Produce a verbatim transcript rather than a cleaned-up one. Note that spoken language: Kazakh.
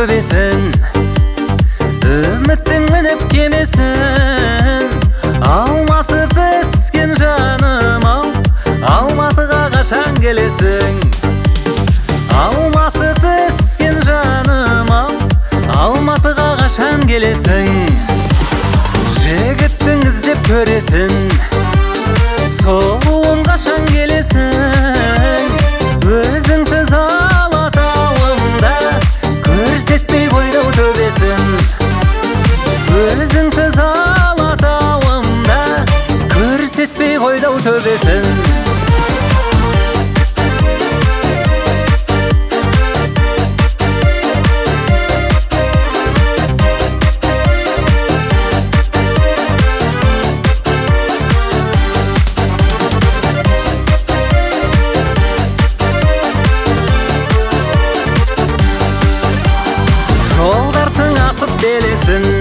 төбесін, үміттің мініп кемесін. Алмасы піскен жаным ау, Алматыға қашан келесің? Алмасы піскен жаным ау, Алматыға қашан келесің? Жігіттің іздеп көресің, сұлуым қашан келесің? Өзіңсіз Алатауымда көрсетпей қойдың төбесін. Өзіңсіз Алатауымда көрсетпей қойдың төбесін. Жолдарсың асып белесін,